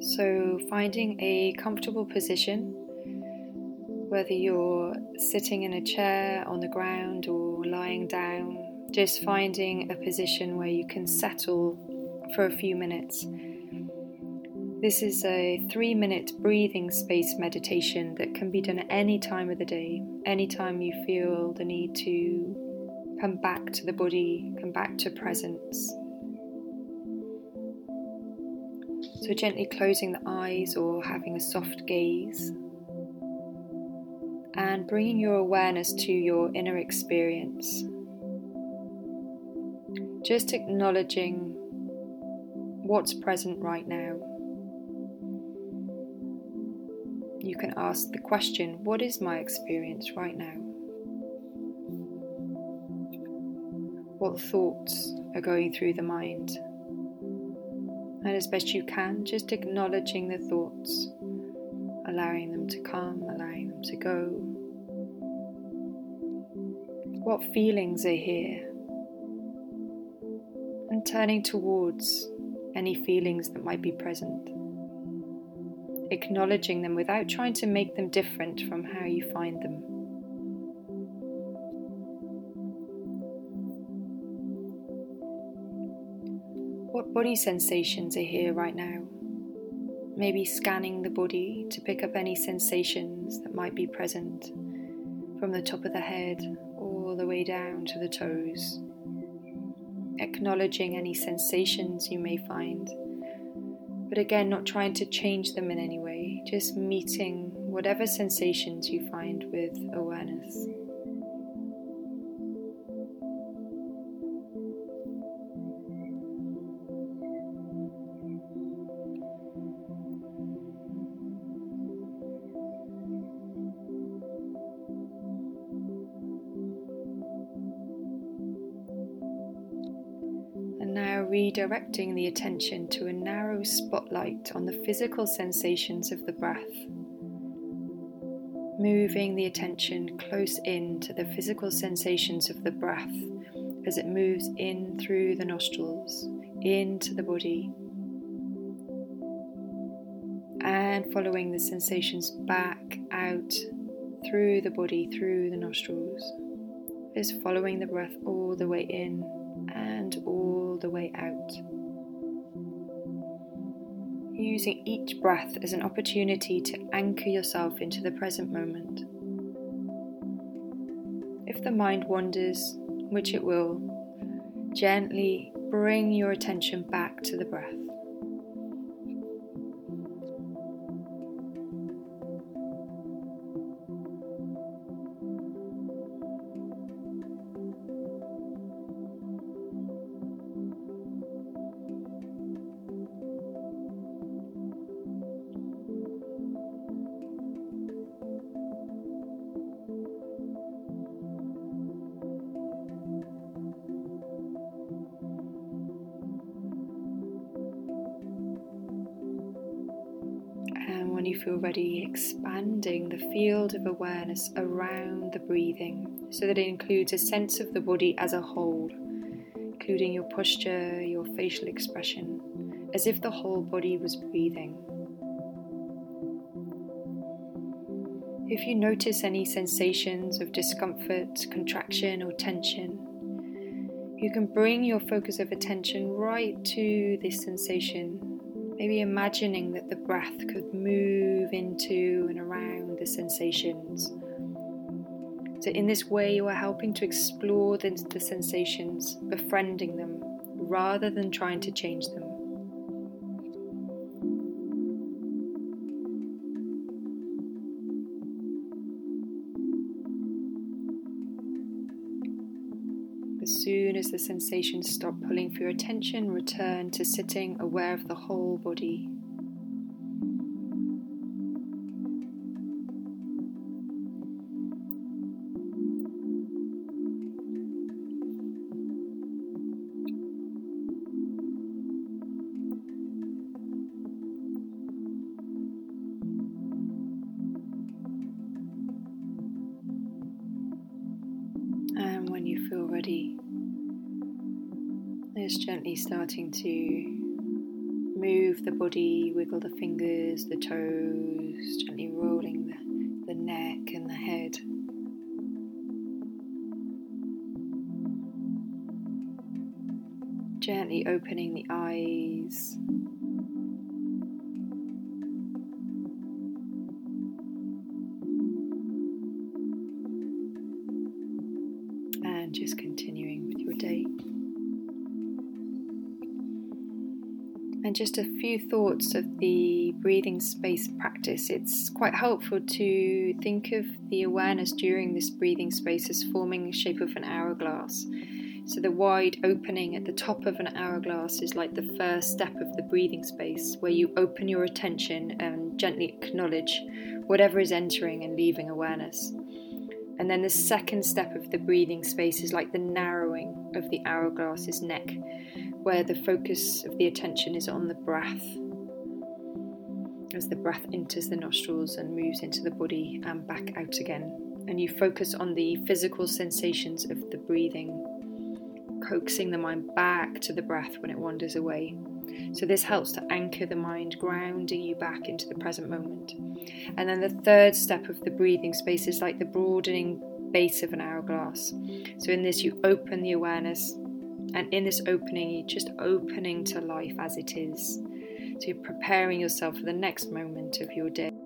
So finding a comfortable position, whether you're sitting in a chair, on the ground, or lying down, just finding a position where you can settle for a few minutes. This is a 3-minute breathing space meditation that can be done at any time of the day, anytime you feel the need to come back to the body, come back to presence. So gently closing the eyes or having a soft gaze and bringing your awareness to your inner experience. Just acknowledging what's present right now. You can ask the question, what is my experience right now? What thoughts are going through the mind? And as best you can, just acknowledging the thoughts, allowing them to come, allowing them to go. What feelings are here? And turning towards any feelings that might be present. Acknowledging them without trying to make them different from how you find them. What body sensations are here right now? Maybe scanning the body to pick up any sensations that might be present from the top of the head all the way down to the toes. Acknowledging any sensations you may find, but again, not trying to change them in any way, just meeting whatever sensations you find with awareness. And now redirecting the attention to a narrow spotlight on the physical sensations of the breath. Moving the attention close in to the physical sensations of the breath as it moves in through the nostrils, into the body. And following the sensations back out through the body, through the nostrils. Just following the breath all the way in and all the way out. Using each breath as an opportunity to anchor yourself into the present moment. If the mind wanders, which it will, gently bring your attention back to the breath. And when you feel ready, expanding the field of awareness around the breathing so that it includes a sense of the body as a whole, including your posture, your facial expression, as if the whole body was breathing. If you notice any sensations of discomfort, contraction, or tension, you can bring your focus of attention right to this sensation. Maybe imagining that the breath could move into and around the sensations. So in this way, you are helping to explore the sensations, befriending them, rather than trying to change them. As soon as the sensations stop pulling for your attention, return to sitting aware of the whole body. And when you feel ready, just gently starting to move the body, wiggle the fingers, the toes, gently rolling the neck and the head. Gently opening the eyes. And just continuing with your day. And just a few thoughts of the breathing space practice. It's quite helpful to think of the awareness during this breathing space as forming the shape of an hourglass. So the wide opening at the top of an hourglass is like the first step of the breathing space, where you open your attention and gently acknowledge whatever is entering and leaving awareness. And then the second step of the breathing space is like the narrowing of the hourglass's neck, where the focus of the attention is on the breath, as the breath enters the nostrils and moves into the body and back out again. And you focus on the physical sensations of the breathing, coaxing the mind back to the breath when it wanders away. So this helps to anchor the mind, grounding you back into the present moment. And then the third step of the breathing space is like the broadening base of an hourglass. So in this you open the awareness, and in this opening you're just opening to life as it is. So you're preparing yourself for the next moment of your day.